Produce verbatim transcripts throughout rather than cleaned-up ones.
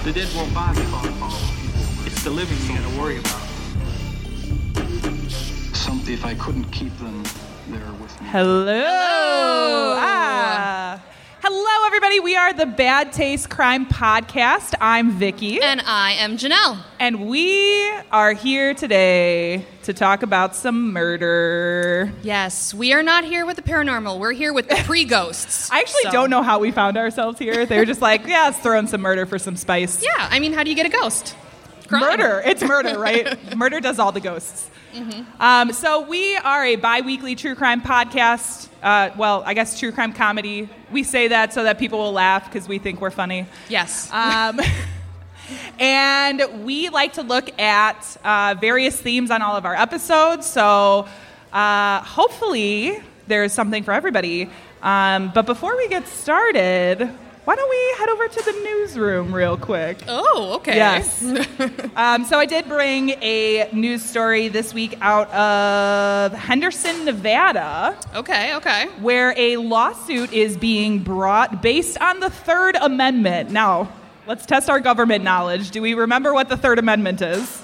The dead won't bother you. It's the living you gotta worry about. Something if I couldn't keep them there with me. Hello. Hello. Ah. Hello, everybody. We are the Bad Taste Crime Podcast. I'm Vicky. And I am Janelle. And we are here today to talk about some murder. Yes, we are not here with the paranormal. We're here with the pre-ghosts. I actually So- don't know how we found ourselves here. They were just like, yeah, let's throw in some murder for some spice. Yeah, I mean, how do you get a ghost? Crime. Murder. It's murder, right? Murder does all the ghosts. Mm-hmm. Um, so we are a bi-weekly true crime podcast. Uh, well, I guess true crime comedy. We say that so that people will laugh because we think we're funny. Yes. Um, and we like to look at uh, various themes on all of our episodes. So uh, hopefully there's something for everybody. Um, but before we get started, why don't we head over to the newsroom real quick? Oh, okay. Yes. um, so I did bring a news story this week out of Henderson, Nevada, Okay, okay. where a lawsuit is being brought based on the Third Amendment. Now, let's test our government knowledge. Do we remember what the Third Amendment is?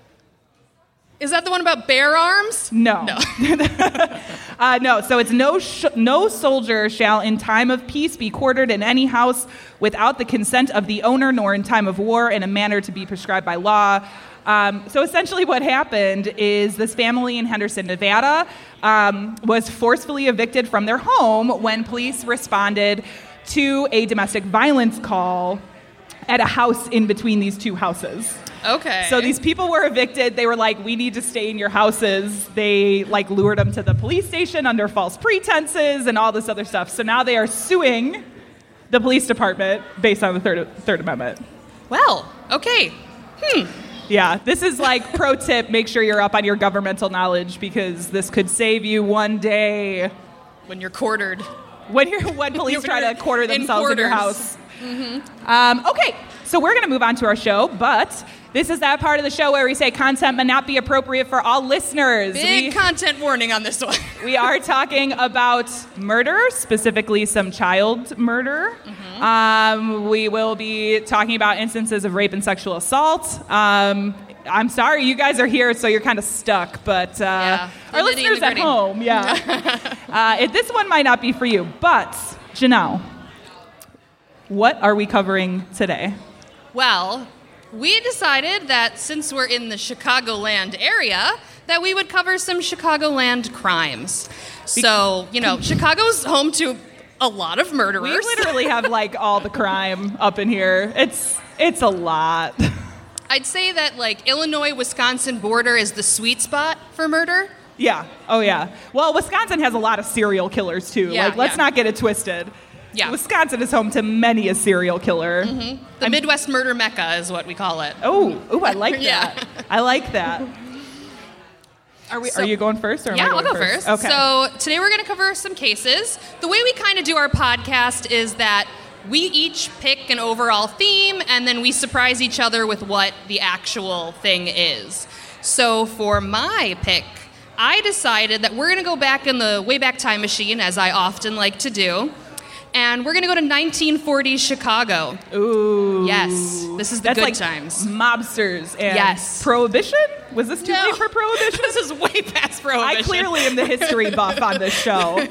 Is that the one about bear arms? No. No. uh, no, so it's no sh- no soldier shall in time of peace be quartered in any house without the consent of the owner, nor in time of war in a manner to be prescribed by law. Um, so essentially what happened is this family in Henderson, Nevada, um, was forcefully evicted from their home when police responded to a domestic violence call at a house in between these two houses. Okay. So these people were evicted. They were like, we need to stay in your houses. They like lured them to the police station under false pretenses and all this other stuff. So now they are suing the police department based on the Third, Third Amendment. Well, okay. Hmm. Yeah, this is like pro tip. Make sure you're up on your governmental knowledge because this could save you one day When you're quartered. when you're when police You're try to quarter in themselves in your quarters. house. Mm-hmm. Um, okay, so we're going to move on to our show, but this is that part of the show where we say content may not be appropriate for all listeners. Big we, content warning on this one. we are talking about murder, specifically some child murder. Mm-hmm. Um, we will be talking about instances of rape and sexual assault. Um, I'm sorry, you guys are here, so you're kind of stuck, but uh, Yeah, the our nitty and listeners the at gritty. home, yeah. uh, it, this one might not be for you, but Janelle, what are we covering today? Well, we decided that since we're in the Chicagoland area, that we would cover some Chicagoland crimes. So, you know, Chicago's home to a lot of murderers. We literally have like all the crime up in here. It's it's a lot. I'd say that like Illinois-Wisconsin border is the sweet spot for murder. Yeah. Oh yeah. Well, Wisconsin has a lot of serial killers too. Yeah, like let's yeah. not get it twisted. Yeah. Wisconsin is home to many a serial killer. Mm-hmm. The Midwest murder mecca is what we call it. Oh, oh, I like Yeah. that. I like that. Are we? So- are you going first, or am Yeah, I I'll going go first. Okay. So today we're going to cover some cases. The way we kind of do our podcast is that we each pick an overall theme, and then we surprise each other with what the actual thing is. So for my pick, I decided that we're going to go back in the Wayback Time Machine, as I often like to do, and we're going to go to nineteen forties Chicago. Ooh. Yes, this is the That's good like times. Mobsters and Yes. Prohibition. Was this too No. late for Prohibition? This is way past Prohibition. I clearly am the history buff on this show.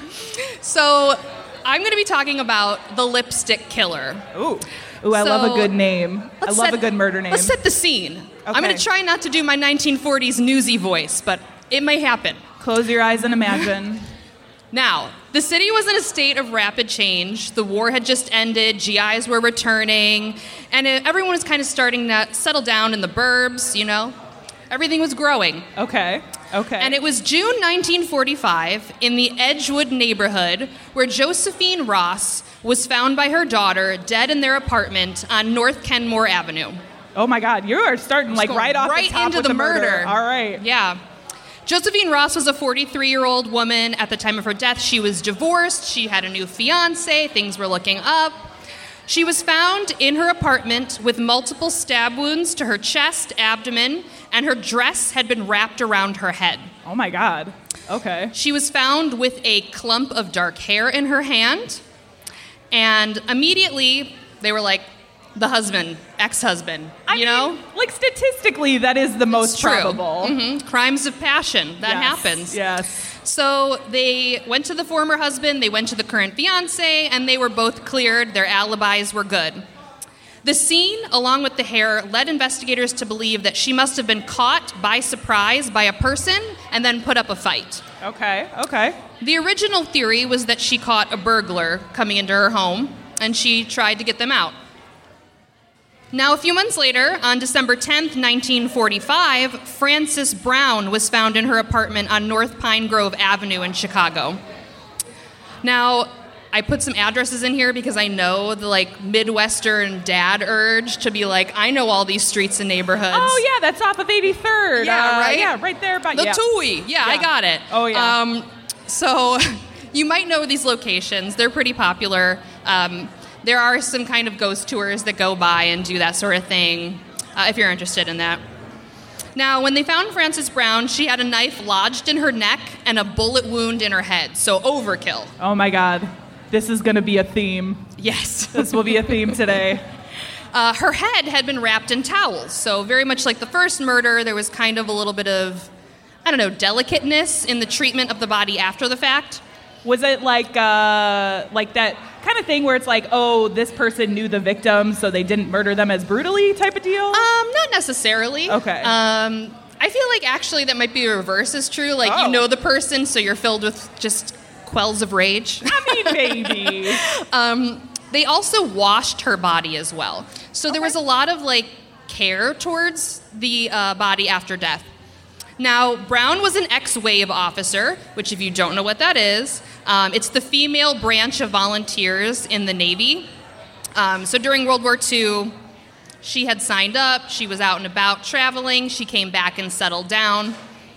So I'm going to be talking about the Lipstick Killer. Ooh. Ooh, I love a So, good name. I Let's love set- a good murder name. Let's set the scene. I'm Okay. going to try not to do my nineteen forties newsy voice, but it may happen. Close your eyes and imagine. Now, the city was in a state of rapid change. The war had just ended, G Is were returning, and it, everyone was kind of starting to settle down in the burbs, you know? Everything was growing. Okay. Okay. And it was June nineteen forty-five in the Edgewood neighborhood where Josephine Ross was found by her daughter dead in their apartment on North Kenmore Avenue. Oh my God, you are starting like going right off right the top into with the murder. murder. All right. Yeah. Josephine Ross was a forty-three-year-old woman. At the time of her death, she was divorced. She had a new fiancé. Things were looking up. She was found in her apartment with multiple stab wounds to her chest, abdomen, and her dress had been wrapped around her head. Oh my God. Okay. She was found with a clump of dark hair in her hand, and immediately they were like, the husband, ex-husband, I you mean, know? like statistically, that is the most It's true. probable. Mhm. Crimes of passion, that Yes, happens. Yes. So they went to the former husband, they went to the current fiance, and they were both cleared. Their alibis were good. The scene, along with the hair, led investigators to believe that she must have been caught by surprise by a person and then put up a fight. Okay. Okay. The original theory was that she caught a burglar coming into her home, and she tried to get them out. Now, a few months later, on December tenth, nineteen forty-five, Frances Brown was found in her apartment on North Pine Grove Avenue in Chicago. Now, I put some addresses in here because I know the, like, Midwestern dad urge to be like, I know all these streets and neighborhoods. Oh, yeah, that's off of eighty-third. Yeah, Uh, right? Yeah, right there. By, The yeah. Tui. Yeah, I Yeah. got it. Oh, yeah. Um, so you might know these locations. They're pretty popular. Um, there are some kind of ghost tours that go by and do that sort of thing, uh, if you're interested in that. Now, when they found Frances Brown, she had a knife lodged in her neck and a bullet wound in her head, so overkill. Oh, my God. This is going to be a theme. Yes. This will be a theme today. Uh, her head had been wrapped in towels, so very much like the first murder, there was kind of a little bit of, I don't know, delicateness in the treatment of the body after the fact. Was it like uh, like that kind of thing where it's like, oh, this person knew the victim, so they didn't murder them as brutally type of deal? Um, not necessarily. Okay. Um, I feel like actually that might be the reverse is true. Like Oh. you know the person, so you're filled with just quells of rage. I mean, maybe. um, they also washed her body as well. So there was a lot of like care towards the uh, body after death. Now, Brown was an ex-Wave officer, which if you don't know what that is, um, it's the female branch of volunteers in the Navy. Um, so during World War Two, she had signed up, she was out and about traveling, she came back and settled down.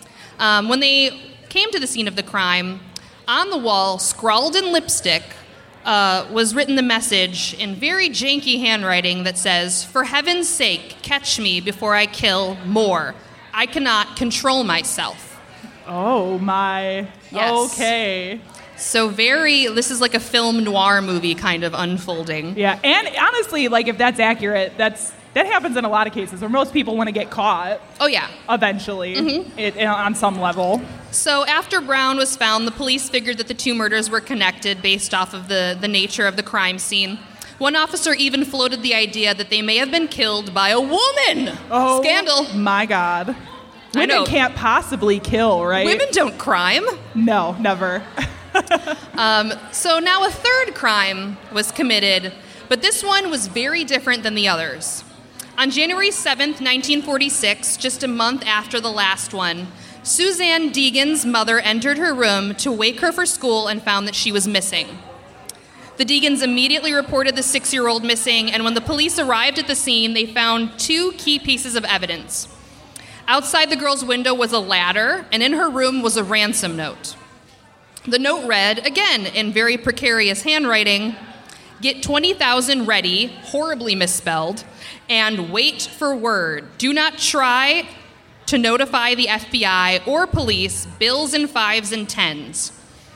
Um, when they came to the scene of the crime, on the wall, scrawled in lipstick, uh, was written the message in very janky handwriting that says, "For heaven's sake, catch me before I kill more. I cannot control myself." Oh, my. Yes. Okay. So very, this is like a film noir movie kind of unfolding. Yeah, and honestly, like, if that's accurate, that's that happens in a lot of cases where most people want to get caught Oh, yeah. eventually Mm-hmm. it, it- on some level. So after Brown was found, the police figured that the two murders were connected based off of the, the nature of the crime scene. One officer even floated the idea that they may have been killed by a woman. Oh, Scandal. my God. Women know. can't possibly kill, right? Women don't crime. No, never. Um, so now a third crime was committed, but this one was very different than the others. On January seventh, nineteen forty-six, just a month after the last one, Suzanne Deegan's mother entered her room to wake her for school and found that she was missing. The Deegans immediately reported the six-year-old missing, and when the police arrived at the scene, they found two key pieces of evidence. Outside the girl's window was a ladder, and in her room was a ransom note. The note read, again in very precarious handwriting, "Get twenty thousand ready," horribly misspelled, "and wait for word. Do not try to notify the F B I or police, bills in fives and tens."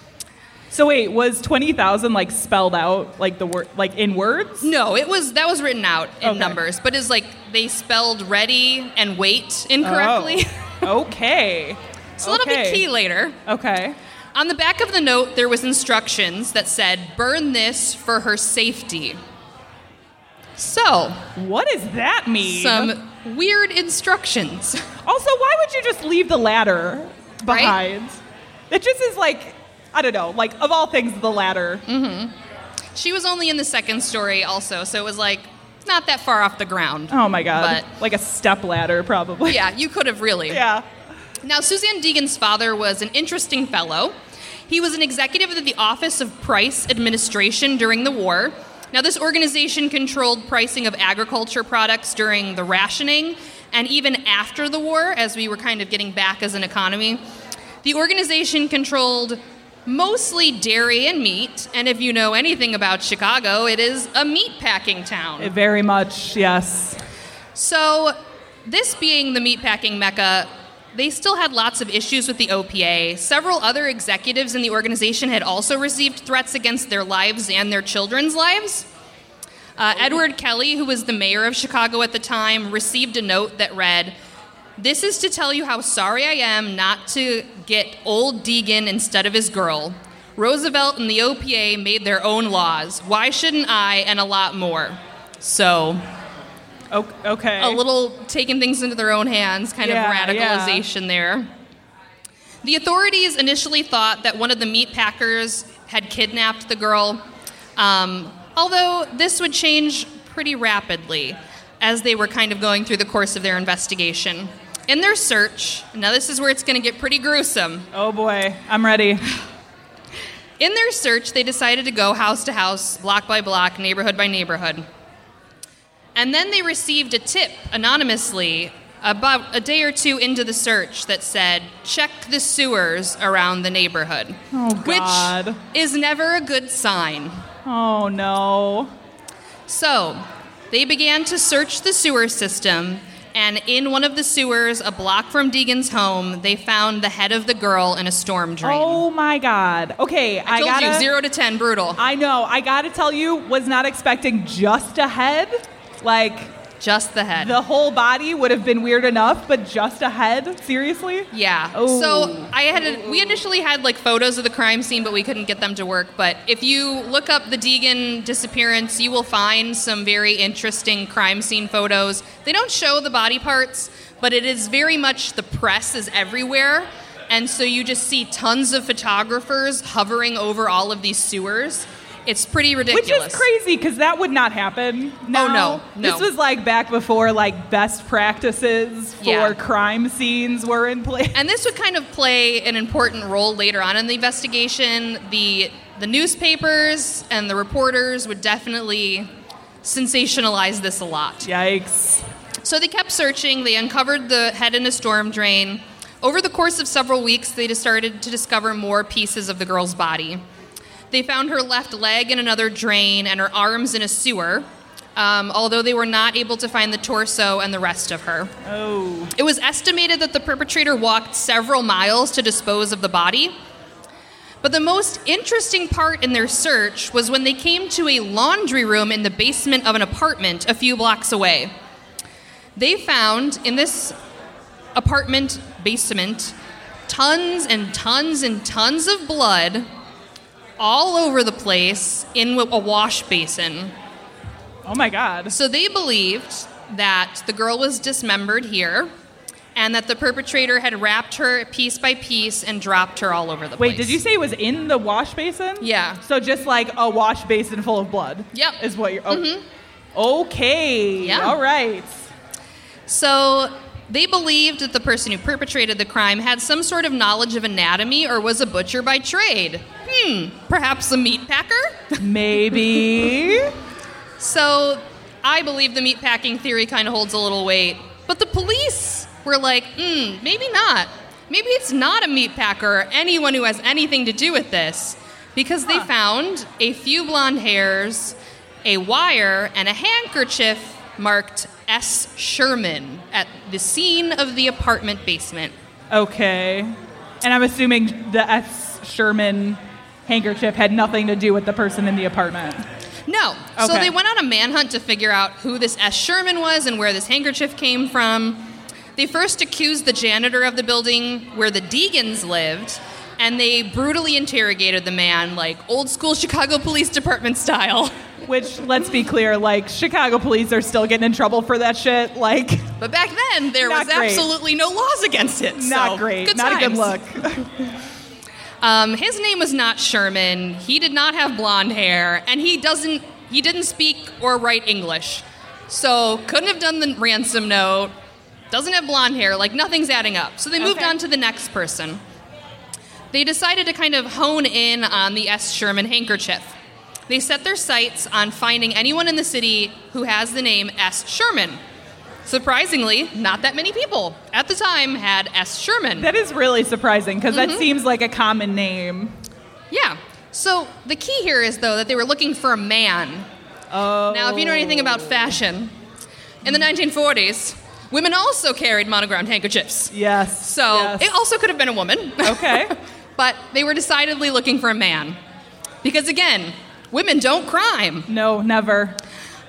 So wait, was twenty thousand like spelled out like the word like in words? No, it was that was written out in Okay. numbers, but it's like they spelled ready and wait incorrectly. Oh. Okay. So that'll Okay. be key later. Okay. On the back of the note, there was instructions that said, "Burn this for her safety." So, What does that mean? some weird instructions. Also, why would you just leave the ladder Right? behind? It just is like, I don't know, like of all things, the ladder. She was only in the second story also, so it was like not that far off the ground. Oh my God. But Like a step ladder, probably. yeah, you could have really. Yeah. Now, Suzanne Deegan's father was an interesting fellow. He was an executive of the Office of Price Administration during the war. Now, this organization controlled pricing of agriculture products during the rationing and even after the war, as we were kind of getting back as an economy. The organization controlled mostly dairy and meat, and if you know anything about Chicago, it is a meat packing town. Very much, yes. So, this being the meatpacking mecca, they still had lots of issues with the O P A. Several other executives in the organization had also received threats against their lives and their children's lives. Uh, Edward Kelly, who was the mayor of Chicago at the time, received a note that read, "This is to tell you how sorry I am not to get old Deegan instead of his girl. Roosevelt and the O P A made their own laws. Why shouldn't I, and a lot more?" So, okay. a little taking things into their own hands, kind Yeah, of radicalization yeah. there. The authorities initially thought that one of the meat packers had kidnapped the girl, um, although this would change pretty rapidly as they were kind of going through the course of their investigation. In their search, now this is where it's going to get pretty gruesome. Oh boy, I'm ready. In their search, they decided to go house to house, block by block, neighborhood by neighborhood. And then they received a tip anonymously about a day or two into the search that said, "Check the sewers around the neighborhood." Oh, God. Which is never a good sign. Oh, no. So, they began to search the sewer system, and in one of the sewers, a block from Deegan's home, they found the head of the girl in a storm drain. Oh, my God. Okay, I, I told gotta, you, zero to ten, brutal. I know. I gotta tell you, was not expecting just a head. Like, Just the head. the whole body would have been weird enough, but just a head? Seriously? Yeah. Oh. So I had a, we initially had like photos of the crime scene, but we couldn't get them to work. But if you look up the Deegan disappearance, you will find some very interesting crime scene photos. They don't show the body parts, but it is very much the press is everywhere. And so you just see tons of photographers hovering over all of these sewers. It's pretty ridiculous. Which is crazy, because that would not happen now. Oh, no, no. This was like back before like best practices for Yeah. crime scenes were in place. And this would kind of play an important role later on in the investigation. The the newspapers and the reporters would definitely sensationalize this a lot. Yikes. So they kept searching. They uncovered the head in a storm drain. Over the course of several weeks, they just started to discover more pieces of the girl's body. They found her left leg in another drain and her arms in a sewer, um, although they were not able to find the torso and the rest of her. Oh. It was estimated that the perpetrator walked several miles to dispose of the body. But the most interesting part in their search was when they came to a laundry room in the basement of an apartment a few blocks away. They found in this apartment basement tons and tons and tons of blood all over the place in a wash basin. Oh my God. So they believed that the girl was dismembered here and that the perpetrator had wrapped her piece by piece and dropped her all over the place. Wait, did you say it was in the wash basin? Yeah. So just like a wash basin full of blood? Yep. Is what you're... Oh. Mhm. Okay. Yeah. All right. So they believed that the person who perpetrated the crime had some sort of knowledge of anatomy or was a butcher by trade. Hmm, perhaps a meat packer? Maybe. So I believe the meatpacking theory kind of holds a little weight. But the police were like, hmm, maybe not. Maybe it's not a meatpacker or anyone who has anything to do with this. Because they Huh. found a few blonde hairs, a wire, and a handkerchief marked S. Sherman at the scene of the apartment basement. Okay. And I'm assuming the S. Sherman handkerchief had nothing to do with the person in the apartment. No. So Okay. they went on a manhunt to figure out who this S. Sherman was and where this handkerchief came from. They first accused the janitor of the building where the Deegans lived, and they brutally interrogated the man, like old school Chicago Police Department style. Which, let's be clear, like, Chicago police are still getting in trouble for that shit. Like, But back then, there Not was great. absolutely no laws against it. not so, great. Good Not a good times. look. Um, his name was not Sherman. He did not have blonde hair, and he doesn't. He didn't speak or write English, so couldn't have done the ransom note. Doesn't have blonde hair. Like nothing's adding up. So they moved Okay. on to the next person. They decided to kind of hone in on the S. Sherman handkerchief. They set their sights on finding anyone in the city who has the name S. Sherman. Surprisingly, not that many people at the time had S. Sherman. That is really surprising, because Mm-hmm. that seems like a common name. Yeah. So the key here is, though, that they were looking for a man. Oh. Now, if you know anything about fashion, in the nineteen forties, women also carried monogrammed handkerchiefs. Yes. So yes. it also could have been a woman. Okay. But they were decidedly looking for a man. Because, again, women don't crime. No, never.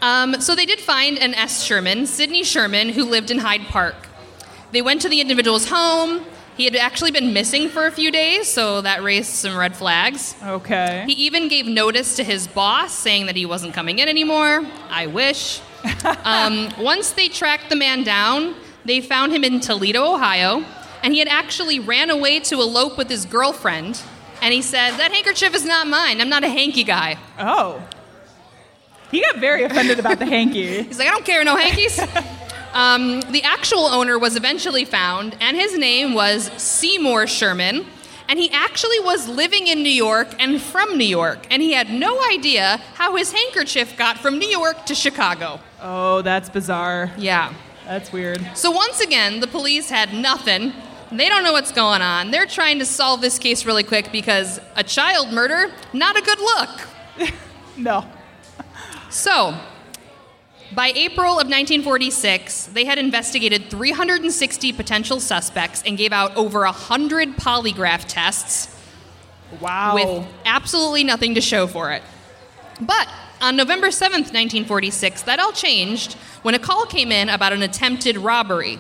Um, so they did find an S. Sherman, Sidney Sherman, who lived in Hyde Park. They went to the individual's home. He had actually been missing for a few days, so that raised some red flags. Okay. He even gave notice to his boss saying that he wasn't coming in anymore. I wish. um, once they tracked the man down, they found him in Toledo, Ohio, and he had actually ran away to elope with his girlfriend. And he said, that handkerchief is not mine. I'm not a hanky guy. Oh. He got very offended about the hanky. He's like, I don't care, no hankies. um, the actual owner was eventually found, and his name was Seymour Sherman. And he actually was living in New York and from New York. And he had no idea how his handkerchief got from New York to Chicago. Oh, that's bizarre. Yeah. That's weird. So once again, the police had nothing. They don't know what's going on. They're trying to solve this case really quick because a child murder, not a good look. No. So, by April of nineteen forty-six, they had investigated three hundred sixty potential suspects and gave out over one hundred polygraph tests. Wow. With absolutely nothing to show for it. But on November seventh, nineteen forty-six, that all changed when a call came in about an attempted robbery.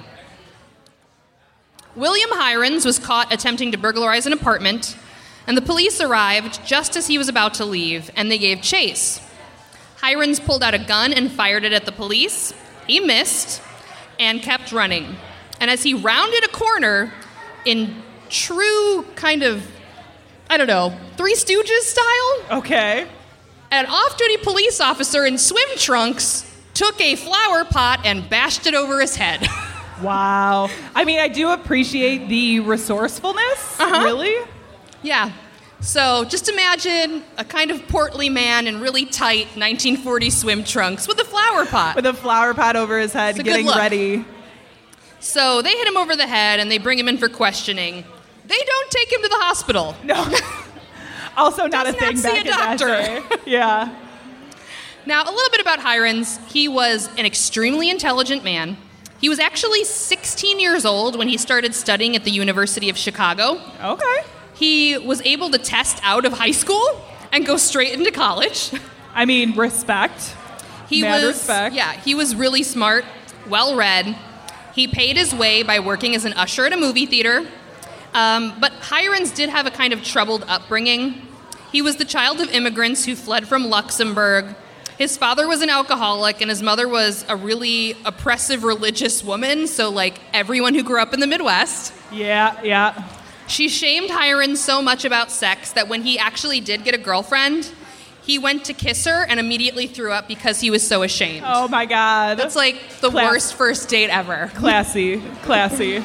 William Hirons was caught attempting to burglarize an apartment, and the police arrived just as he was about to leave, and they gave chase. Hirons pulled out a gun and fired it at the police. He missed and kept running. And as he rounded a corner in true kind of, I don't know, Three Stooges style, Okay. an off-duty police officer in swim trunks took a flower pot and bashed it over his head. Wow. I mean, I do appreciate the resourcefulness. Uh-huh. Really? Yeah. So just imagine a kind of portly man in really tight nineteen forties swim trunks with a flower pot. With a flower pot over his head, It's a good getting look. ready. So they hit him over the head and they bring him in for questioning. They don't take him to the hospital. No. Also not Does a thing not see back a in that doctor. day. Yeah. Now, a little bit about Hirons. He was an extremely intelligent man. He was actually sixteen years old when he started studying at the University of Chicago. Okay. He was able to test out of high school and go straight into college. I mean, respect. He Mad was respect. Yeah, he was really smart, well-read. He paid his way by working as an usher at a movie theater. Um, but Hirons did have a kind of troubled upbringing. He was the child of immigrants who fled from Luxembourg. His father was an alcoholic, and his mother was a really oppressive religious woman, so like everyone who grew up in the Midwest. Yeah, yeah. She shamed Hirons so much about sex that when he actually did get a girlfriend, he went to kiss her and immediately threw up because he was so ashamed. Oh my God. That's like the Class- worst first date ever. Classy. Classy.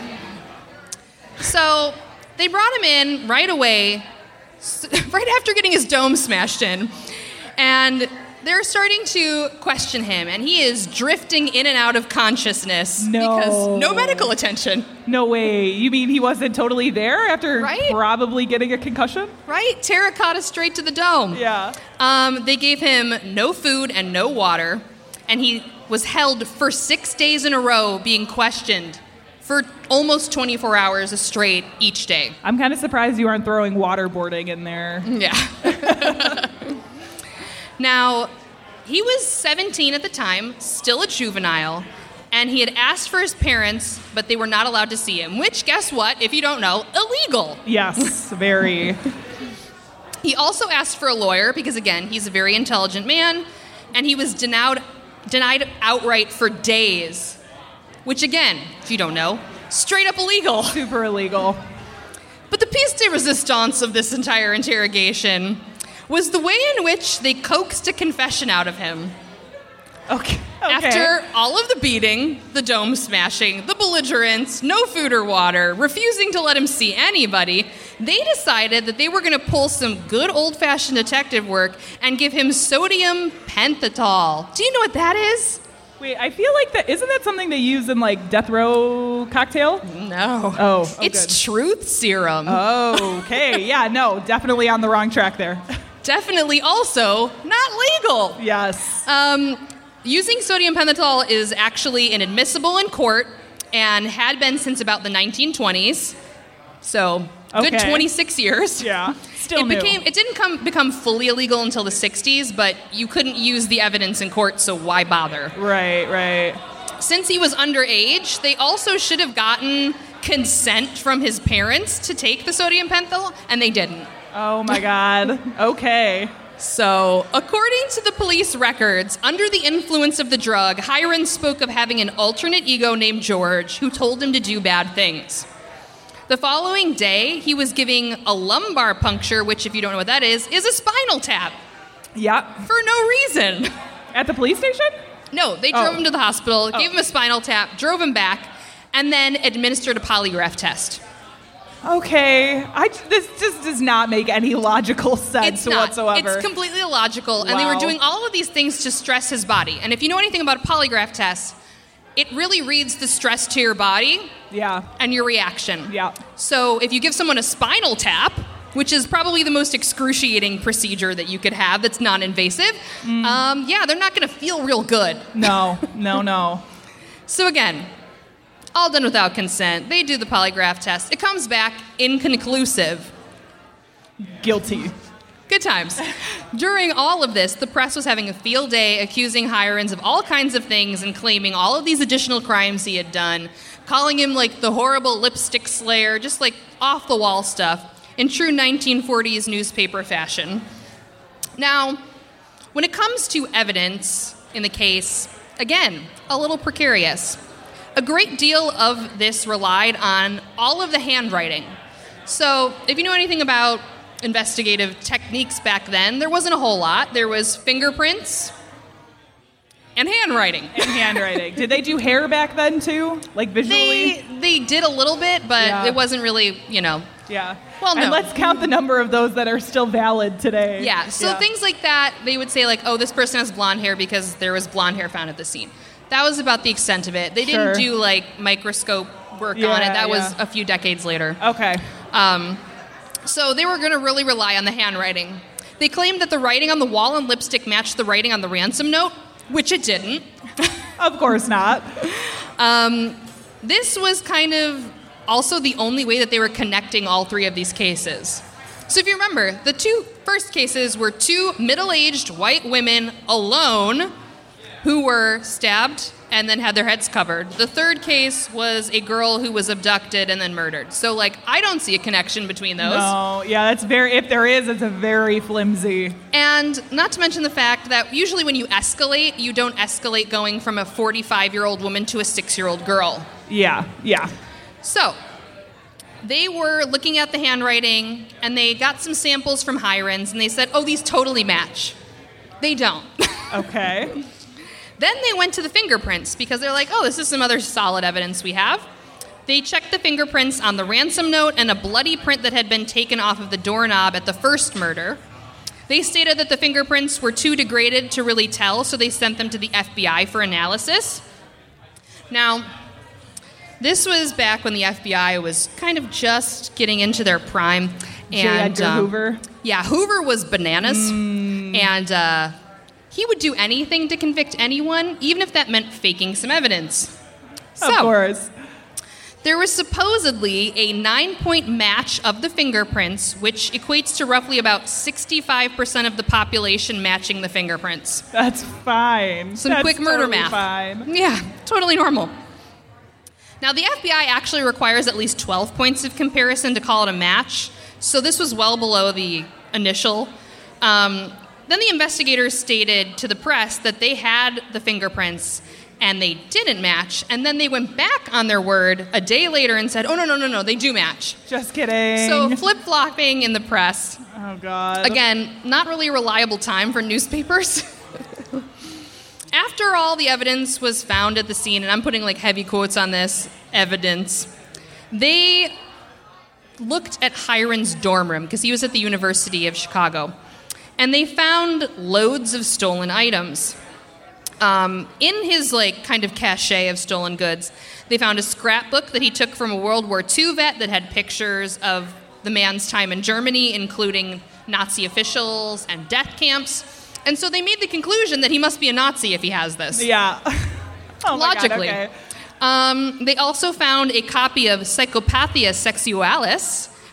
So they brought him in right away, s- right after getting his dome smashed in, and they're starting to question him, and he is drifting in and out of consciousness No. because no medical attention, No way. You mean he wasn't totally there after Right? probably getting a concussion? right? Terracotta straight to the dome. Yeah. Um, they gave him no food and no water, and he was held for six days in a row being questioned for almost twenty-four hours straight each day. I'm kind of surprised you aren't throwing waterboarding in there. Yeah. Now, he was seventeen at the time, still a juvenile, and he had asked for his parents, but they were not allowed to see him, which, guess what, if you don't know, illegal. Yes, very. He also asked for a lawyer because, again, he's a very intelligent man, and he was denied, denied outright for days, which, again, if you don't know, straight up illegal. Super illegal. But the piece de resistance of this entire interrogation was the way in which they coaxed a confession out of him. Okay. okay. After all of the beating, the dome smashing, the belligerence, no food or water, refusing to let him see anybody, they decided that they were going to pull some good old-fashioned detective work and give him sodium pentothal. Do you know what that is? Wait, I feel like that isn't that something they use in like death row cocktail? No. Oh, oh it's good. truth serum. Oh, okay. Yeah, no, definitely on the wrong track there. Definitely also not legal. Yes. Um, using sodium pentothal is actually inadmissible in court and had been since about the nineteen twenties. So Okay. Good twenty-six years. Yeah. Still it new. became it didn't come become fully illegal until the sixties, but you couldn't use the evidence in court, so why bother? Right, right. Since he was underage, they also should have gotten consent from his parents to take the sodium pentyl, and they didn't. Oh my God. Okay. So, according to the police records, under the influence of the drug, Hiron spoke of having an alternate ego named George who told him to do bad things. The following day, he was giving a lumbar puncture, which, if you don't know what that is, is a spinal tap. Yep. For no reason. At the police station? No, they drove Oh. him to the hospital, Oh. gave him a spinal tap, drove him back, and then administered a polygraph test. Okay. I, this just does not make any logical sense It's not. whatsoever. It's completely illogical, and they were Wow. doing all of these things to stress his body. And if you know anything about a polygraph test, it really reads the stress to your body yeah. and your reaction. Yeah. So if you give someone a spinal tap, which is probably the most excruciating procedure that you could have that's non-invasive, Mm. um, yeah, they're not going to feel real good. No, no, no. So again, all done without consent. They do the polygraph test. It comes back inconclusive. Guilty. Good times. During all of this, the press was having a field day accusing Hirons of all kinds of things and claiming all of these additional crimes he had done, calling him like the horrible lipstick slayer, just like off-the-wall stuff, in true nineteen forties newspaper fashion. Now, when it comes to evidence in the case, again, a little precarious. A great deal of this relied on all of the handwriting. So, if you know anything about investigative techniques back then, there wasn't a whole lot. There was fingerprints and handwriting. And handwriting. Did they do hair back then too? Like visually? They they did a little bit, but Yeah. it wasn't really, you know. Yeah. Well, no. And let's count the number of those that are still valid today. Yeah, so things like that, they would say like, oh, this person has blonde hair because there was blonde hair found at the scene. That was about the extent of it. They didn't Sure. do like microscope work Yeah, on it. That was yeah. a few decades later. Okay. Um, so they were going to really rely on the handwriting. They claimed that the writing on the wall and lipstick matched the writing on the ransom note, which it didn't. Of course not. Um, this was kind of also the only way that they were connecting all three of these cases. So if you remember, the two first cases were two middle-aged white women alone who were stabbed and then had their heads covered. The third case was a girl who was abducted and then murdered. So, like, I don't see a connection between those. No, yeah, that's very, if there is, it's a very flimsy. And not to mention the fact that usually when you escalate, you don't escalate going from a forty-five-year-old woman to a six-year-old girl. Yeah, yeah. So, they were looking at the handwriting, and they got some samples from Hirons, and they said, oh, these totally match. They don't. Okay. Then they went to the fingerprints, because they're like, oh, this is some other solid evidence we have. They checked the fingerprints on the ransom note and a bloody print that had been taken off of the doorknob at the first murder. They stated that the fingerprints were too degraded to really tell, so they sent them to the F B I for analysis. Now, this was back when the F B I was kind of just getting into their prime. J. Edgar um, Hoover. Yeah, Hoover was bananas. Mm. And uh, he would do anything to convict anyone, even if that meant faking some evidence. So, Of course. there was supposedly a nine-point match of the fingerprints, which equates to roughly about sixty-five percent of the population matching the fingerprints. That's fine. Some That's quick murder totally math. Fine. Yeah, totally normal. Now, the F B I actually requires at least twelve points of comparison to call it a match, so this was well below the initial. Um, then the investigators stated to the press that they had the fingerprints and they didn't match, and then they went back on their word a day later and said, oh, no, no, no, no, they do match. Just kidding. So flip-flopping in the press. Oh, God. Again, not really a reliable time for newspapers. After all the evidence was found at the scene, and I'm putting like heavy quotes on this, evidence, they looked at Hiron's dorm room, because he was at the University of Chicago, and they found loads of stolen items. Um, in his like kind of cachet of stolen goods, they found a scrapbook that he took from a World War Two vet that had pictures of the man's time in Germany, including Nazi officials and death camps. And so they made the conclusion that he must be a Nazi if he has this. Yeah. Oh, my God, Logically. okay. Um, they also found a copy of Psychopathia Sexualis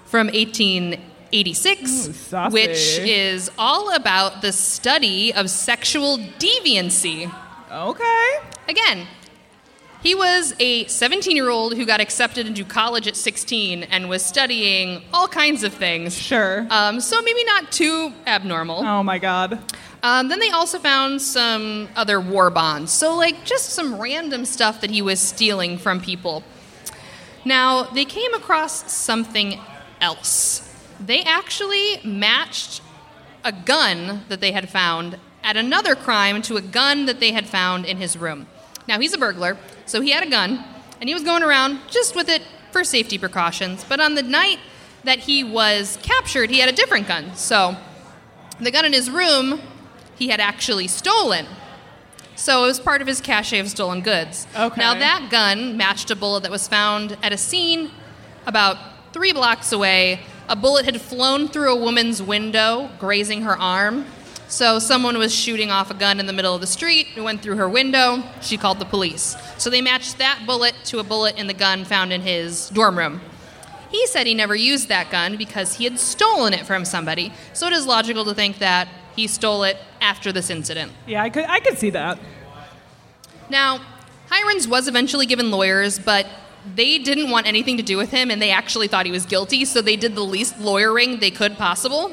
from eighteen eighty-six, Ooh, saucy. which is all about the study of sexual deviancy. Okay. Again, he was a seventeen-year-old who got accepted into college at sixteen and was studying all kinds of things. Sure. Um, so maybe not too abnormal. Oh, my God. Um, then they also found some other war bonds. So, like, just some random stuff that he was stealing from people. Now, they came across something else. They actually matched a gun that they had found at another crime to a gun that they had found in his room. Now, he's a burglar, so he had a gun, and he was going around just with it for safety precautions. But on the night that he was captured, he had a different gun. So the gun in his room, he had actually stolen. So it was part of his cache of stolen goods. Okay. Now, that gun matched a bullet that was found at a scene about three blocks away. A bullet had flown through a woman's window, grazing her arm. So someone was shooting off a gun in the middle of the street. It went through her window. She called the police. So they matched that bullet to a bullet in the gun found in his dorm room. He said he never used that gun because he had stolen it from somebody. So it is logical to think that he stole it after this incident. Yeah, I could I could see that. Now, Hirons was eventually given lawyers, but they didn't want anything to do with him, and they actually thought he was guilty, so they did the least lawyering they could possible.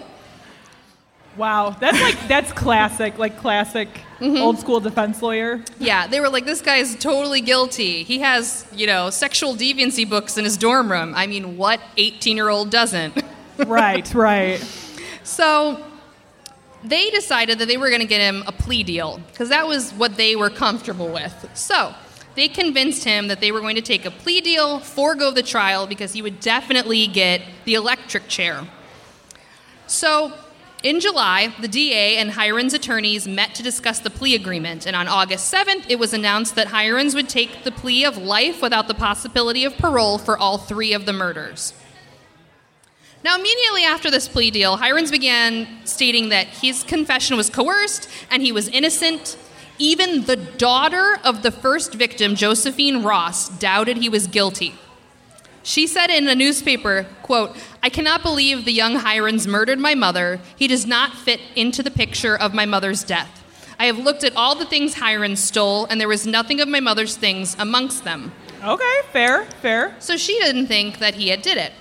Wow, that's like that's classic, like classic Mm-hmm. old school defense lawyer. Yeah, they were like, this guy's totally guilty. He has, you know, sexual deviancy books in his dorm room. I mean, what eighteen-year-old doesn't? Right, right. So they decided that they were going to get him a plea deal because that was what they were comfortable with. So they convinced him that they were going to take a plea deal, forego the trial, because he would definitely get the electric chair. So in July, the D A and Hirons' attorneys met to discuss the plea agreement, and on August seventh, it was announced that Hirons would take the plea of life without the possibility of parole for all three of the murders. Now, immediately after this plea deal, Hirons began stating that his confession was coerced and he was innocent. Even the daughter of the first victim, Josephine Ross, doubted he was guilty. She said in a newspaper, quote, "I cannot believe the young Hirons murdered my mother. He does not fit into the picture of my mother's death. I have looked at all the things Hirons stole, and there was nothing of my mother's things amongst them." Okay, fair, fair. So she didn't think that he had did it.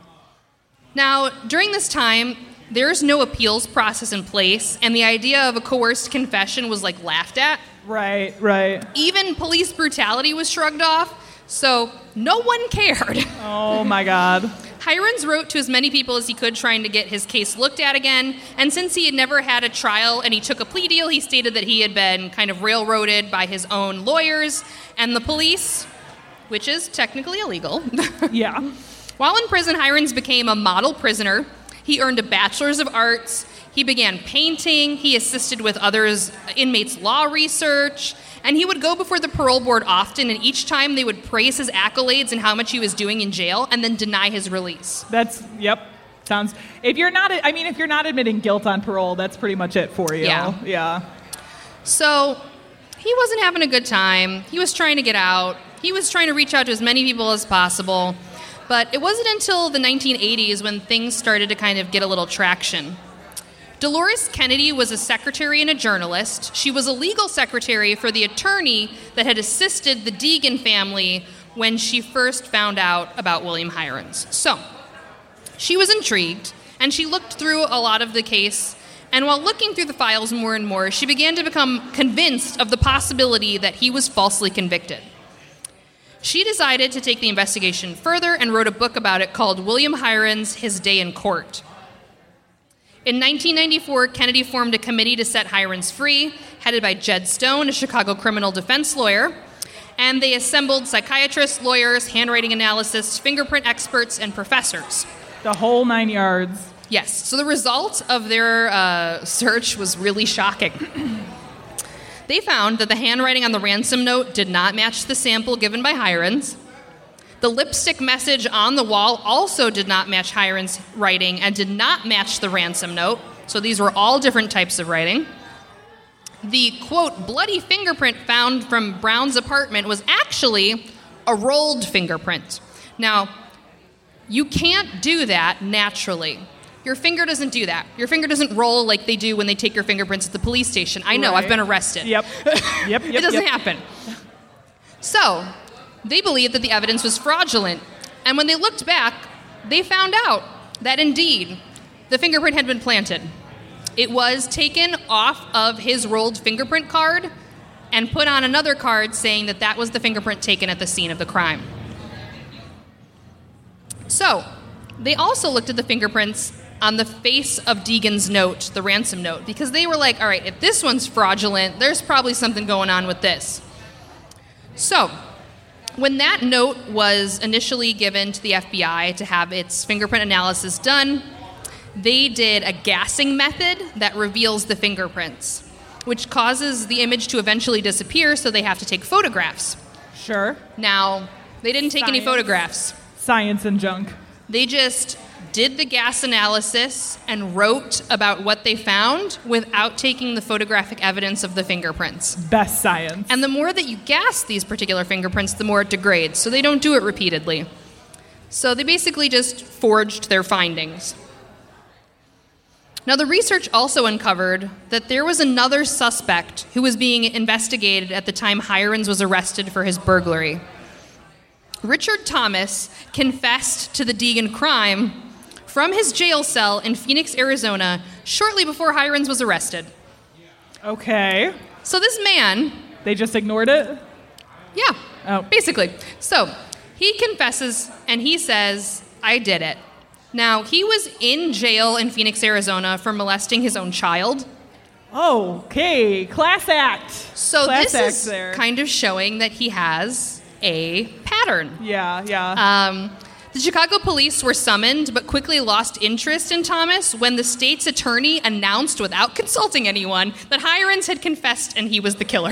Now, during this time, there's no appeals process in place, and the idea of a coerced confession was, like, laughed at. Right, right. Even police brutality was shrugged off, so no one cared. Oh, my God. Hirons wrote to as many people as he could trying to get his case looked at again, and since he had never had a trial and he took a plea deal, he stated that he had been kind of railroaded by his own lawyers and the police, which is technically illegal. Yeah. While in prison, Hirons became a model prisoner. He earned a bachelor's of arts. He began painting. He assisted with others, inmates' law research. And he would go before the parole board often, and each time they would praise his accolades and how much he was doing in jail and then deny his release. That's, yep. Sounds, if you're not, I mean, if you're not admitting guilt on parole, that's pretty much it for you. Yeah. Yeah. So he wasn't having a good time. He was trying to get out. He was trying to reach out to as many people as possible. But it wasn't until the nineteen eighties when things started to kind of get a little traction. Dolores Kennedy was a secretary and a journalist. She was a legal secretary for the attorney that had assisted the Deegan family when she first found out about William Hirons. So she was intrigued, and she looked through a lot of the case, and while looking through the files more and more, she began to become convinced of the possibility that he was falsely convicted. She decided to take the investigation further and wrote a book about it called William Hirons, His Day in Court. In nineteen ninety-four, Kennedy formed a committee to set Hirons free, headed by Jed Stone, a Chicago criminal defense lawyer, and they assembled psychiatrists, lawyers, handwriting analysts, fingerprint experts, and professors. The whole nine yards. Yes, so the result of their uh, search was really shocking. They found that the handwriting on the ransom note did not match the sample given by Hirons. The lipstick message on the wall also did not match Hirons' writing and did not match the ransom note. So these were all different types of writing. The, quote, bloody fingerprint found from Brown's apartment was actually a rolled fingerprint. Now, you can't do that naturally. Your finger doesn't do that. Your finger doesn't roll like they do when they take your fingerprints at the police station. I know, Right. I've been arrested. Yep. Yep. Yep. It doesn't yep. happen. So, they believed that the evidence was fraudulent. And when they looked back, they found out that indeed, the fingerprint had been planted. It was taken off of his rolled fingerprint card and put on another card saying that that was the fingerprint taken at the scene of the crime. So, they also looked at the fingerprints on the face of Deegan's note, the ransom note, because they were like, all right, if this one's fraudulent, there's probably something going on with this. So, when that note was initially given to the F B I to have its fingerprint analysis done, they did a gassing method that reveals the fingerprints, which causes the image to eventually disappear, so they have to take photographs. Sure. Now, they didn't take any Science. photographs. Science and junk. They just did the gas analysis and wrote about what they found without taking the photographic evidence of the fingerprints. Best science. And the more that you gas these particular fingerprints, the more it degrades, so they don't do it repeatedly. So they basically just forged their findings. Now, the research also uncovered that there was another suspect who was being investigated at the time Hirons was arrested for his burglary. Richard Thomas confessed to the Deegan crime from his jail cell in Phoenix, Arizona, shortly before Hirons was arrested. Okay. So this man, They just ignored it? yeah, Oh. basically. So he confesses and he says, I did it. Now, he was in jail in Phoenix, Arizona for molesting his own child. Oh, okay. Class act. So Class this act is there. kind of showing that he has a pattern. Yeah, yeah. Um, the Chicago police were summoned, but quickly lost interest in Thomas when the state's attorney announced, without consulting anyone, that Hirons had confessed and he was the killer.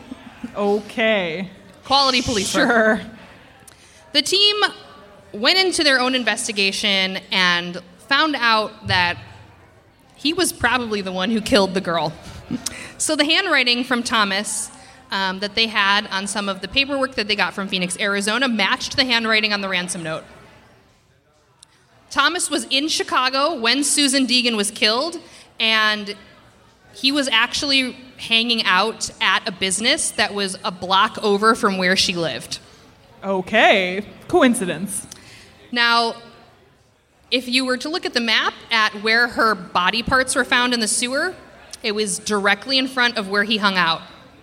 Okay. Quality police work. Sure. The team went into their own investigation and found out that he was probably the one who killed the girl. So the handwriting from Thomas um, that they had on some of the paperwork that they got from Phoenix, Arizona, matched the handwriting on the ransom note. Thomas was in Chicago when Susan Deegan was killed, and he was actually hanging out at a business that was a block over from where she lived. Okay. Coincidence. Now, if you were to look at the map at where her body parts were found in the sewer, it was directly in front of where he hung out.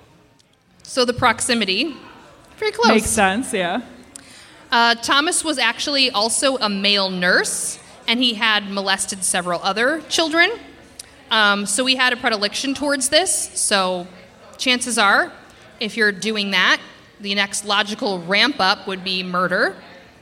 So the proximity, very close. Makes sense, yeah. Uh, Thomas was actually also a male nurse, and he had molested several other children. Um, so he had a predilection towards this. So chances are, if you're doing that, the next logical ramp up would be murder.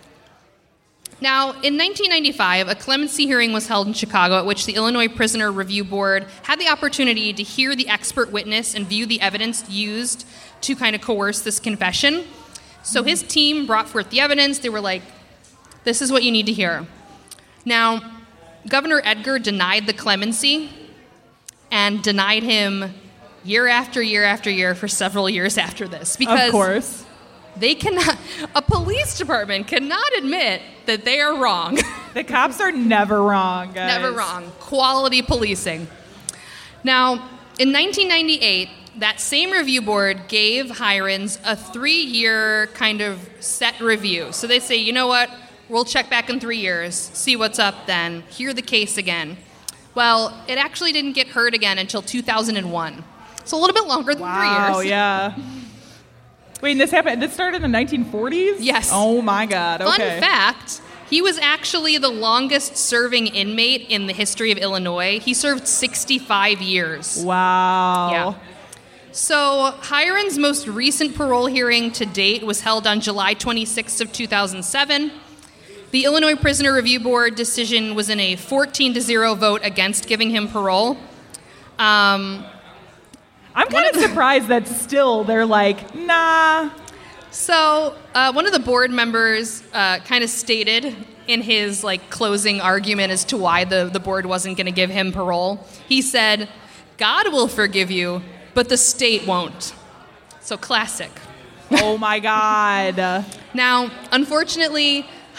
Now, in nineteen ninety-five, a clemency hearing was held in Chicago at which the Illinois Prisoner Review Board had the opportunity to hear the expert witness and view the evidence used to kind of coerce this confession. So his team brought forth the evidence. They were like, this is what you need to hear. Now, Governor Edgar denied the clemency and denied him year after year after year for several years after this. Because Of course. they cannot, a police department cannot admit that they are wrong. The cops are never wrong, guys. Never wrong. Quality policing. Now, in nineteen ninety-eight, that same review board gave Hirons a three-year kind of set review. So they say, you know what, we'll check back in three years, see what's up then, hear the case again. Well, it actually didn't get heard again until two thousand one. So a little bit longer than Wow, three years. yeah. Wait, and this happened, this started in the nineteen forties? Yes. Oh my God, okay. Fun fact, he was actually the longest serving inmate in the history of Illinois. He served sixty-five years. Wow. Yeah. So Hirons' most recent parole hearing to date was held on July twenty-sixth of two thousand seven. The Illinois Prisoner Review Board decision was in a fourteen to zero vote against giving him parole. Um, I'm kind of surprised that still they're like, nah. so uh, one of the board members uh, kind of stated in his like closing argument as to why the, the board wasn't going to give him parole. He said, God will forgive you, but the state won't. So classic. Oh my God. Now, unfortunately,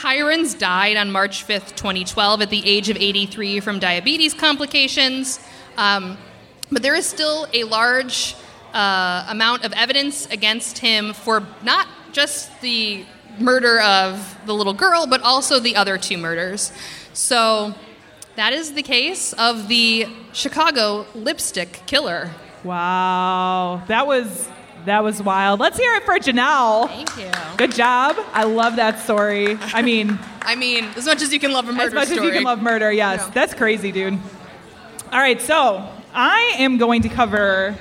Hirons died on March fifth, twenty twelve, at the age of eighty-three from diabetes complications. Um, but there is still a large uh, amount of evidence against him for not just the murder of the little girl, but also the other two murders. So that is the case of the Chicago lipstick killer. Wow. That was that was wild. Let's hear it for Janelle. Thank you. Good job. I love that story. I mean, I mean, as much as you can love a murder as much story. as you can love murder, yes. Yeah. That's crazy, dude. All right, so I am going to cover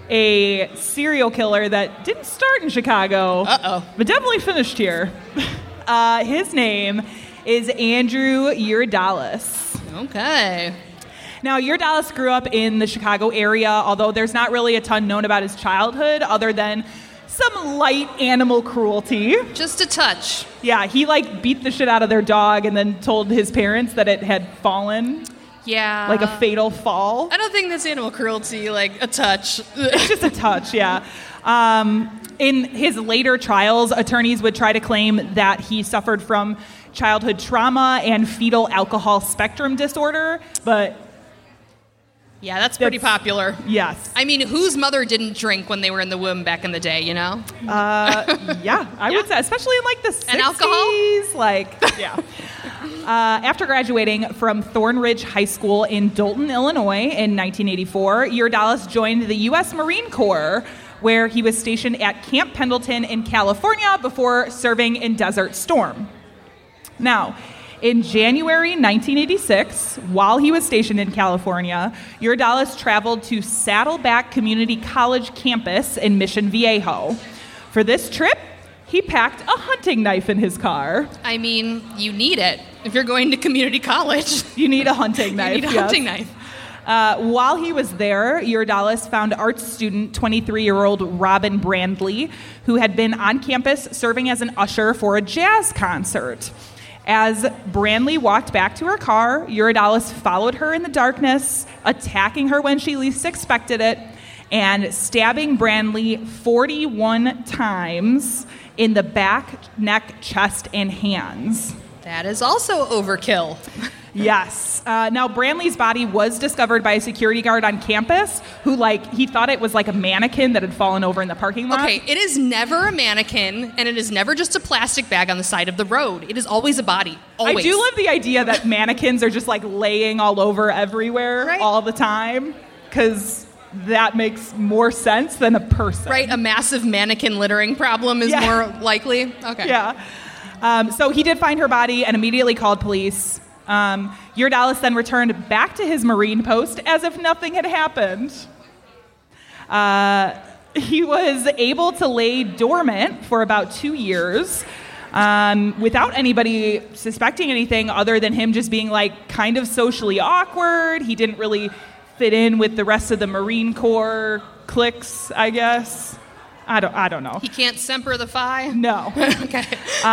a serial killer that didn't start in Chicago, Uh-oh. but definitely finished here. Uh, his name is Andrew Urdalis. Okay. Now, Urdalis grew up in the Chicago area, although there's not really a ton known about his childhood other than some light animal cruelty. Just a touch. Yeah, he like beat the shit out of their dog and then told his parents that it had fallen, Yeah. like a fatal fall. I don't think that's animal cruelty, like a touch. It's just a touch, yeah. Um, in his later trials, attorneys would try to claim that he suffered from childhood trauma and fetal alcohol spectrum disorder, but Yeah, that's pretty That's- popular. yes. I mean, whose mother didn't drink when they were in the womb back in the day, you know? Uh, yeah, I Yeah. would say, especially in like the sixties. And alcohol? Like, yeah. Uh, after graduating from Thornridge High School in Dolton, Illinois in nineteen eighty-four, Urdalis joined the U S Marine Corps, where he was stationed at Camp Pendleton in California before serving in Desert Storm. Now, in January nineteen eighty-six, while he was stationed in California, Urdalis traveled to Saddleback Community College campus in Mission Viejo. For this trip, he packed a hunting knife in his car. I mean, you need it if you're going to community college. You need a hunting knife. You need a yes. hunting knife. Uh, while he was there, Urdalis found art student twenty-three-year-old Robin Brandley, who had been on campus serving as an usher for a jazz concert. As Brandley walked back to her car, Urdalis followed her in the darkness, attacking her when she least expected it, and stabbing Brandley forty-one times in the back, neck, chest, and hands. That is also overkill. Yes. Uh, now, Brandley's body was discovered by a security guard on campus who, like, he thought it was like a mannequin that had fallen over in the parking lot. Okay, it is never a mannequin, and it is never just a plastic bag on the side of the road. It is always a body. Always. I do love the idea that mannequins are just, like, laying all over everywhere Right. all the time, because that makes more sense than a person. Right, a massive mannequin littering problem is Yeah. more likely. Okay. Yeah. Um, so he did find her body and immediately called police. Um, Urdalis then returned back to his Marine post as if nothing had happened. Uh, he was able to lay dormant for about two years um, without anybody suspecting anything other than him just being like kind of socially awkward. He didn't really fit in with the rest of the Marine Corps cliques, I guess. I don't, I don't know. He can't Semper the Fi? No. Okay.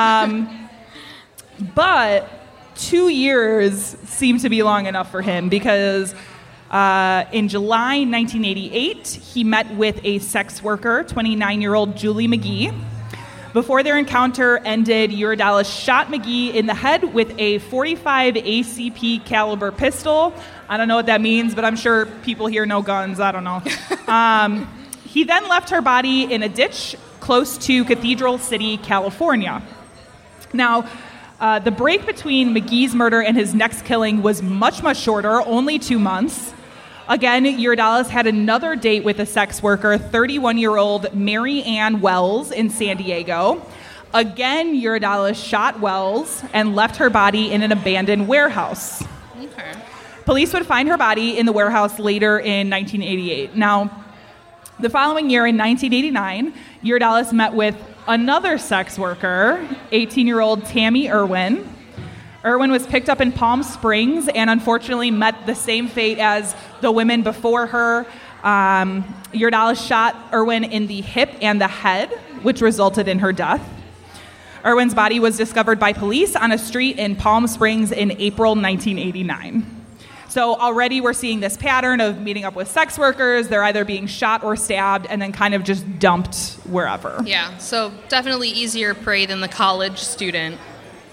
But two years seemed to be long enough for him because uh, in July nineteen eighty-eight, he met with a sex worker, twenty-nine-year-old Julie McGee. Before their encounter ended, Urdalis shot McGee in the head with a forty-five A C P caliber pistol. I don't know what that means, but I'm sure people here know guns. I don't know. Um, he then left her body in a ditch close to Cathedral City, California. Now, uh, the break between McGee's murder and his next killing was much, much shorter, only two months. Again, Urdalis had another date with a sex worker, thirty-one-year-old Mary Ann Wells in San Diego. Again, Urdalis shot Wells and left her body in an abandoned warehouse. Okay. Police would find her body in the warehouse later in nineteen eighty-eight. Now, the following year in nineteen eighty-nine, Urdalis met with another sex worker, eighteen-year-old Tammy Irwin. Irwin was picked up in Palm Springs and unfortunately met the same fate as the women before her. Um, Urdalis shot Irwin in the hip and the head, which resulted in her death. Irwin's body was discovered by police on a street in Palm Springs in April nineteen eighty-nine. So already we're seeing this pattern of meeting up with sex workers. They're either being shot or stabbed and then kind of just dumped wherever. Yeah, so definitely easier prey than the college student.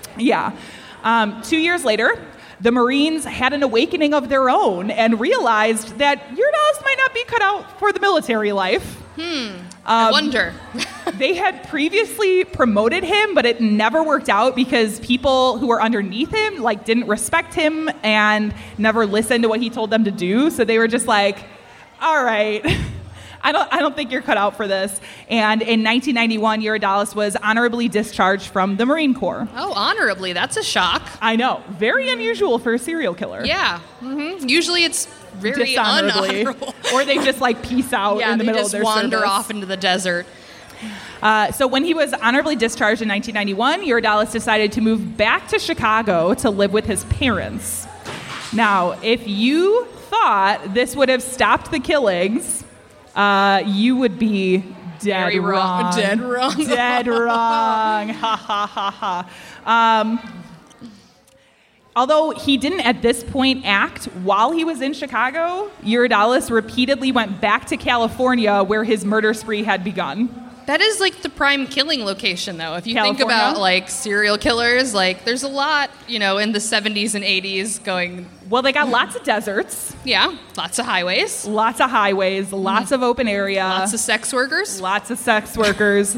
Yeah. Um, two years later, the Marines had an awakening of their own and realized that Eurydalis might not be cut out for the military life. Hmm. I Um, wonder. They had previously promoted him, but it never worked out because people who were underneath him like didn't respect him and never listened to what he told them to do. So they were just like, all right, I don't I don't think you're cut out for this. And in nineteen ninety-one, Eurydalis was honorably discharged from the Marine Corps. Oh, honorably. That's a shock. I know. Very unusual for a serial killer. Yeah. hmm Usually it's very Dishonorably. unhonorable. Or they just like peace out yeah, in the they middle just of their wander service. off into the desert. Uh, so when he was honorably discharged in nineteen ninety-one, Eurydalis decided to move back to Chicago to live with his parents. Now, if you thought this would have stopped the killings, uh, you would be dead Very wrong. wrong. Dead wrong. Dead wrong. Ha ha ha ha. Um, although he didn't at this point act while he was in Chicago, Eurydalis repeatedly went back to California where his murder spree had begun. That is like the prime killing location, though. If you think California? about like serial killers, like there's a lot, you know, in the seventies and eighties going. Well, they got lots of deserts, Yeah, lots of highways, lots of highways, lots of open area, lots of sex workers. lots of sex workers.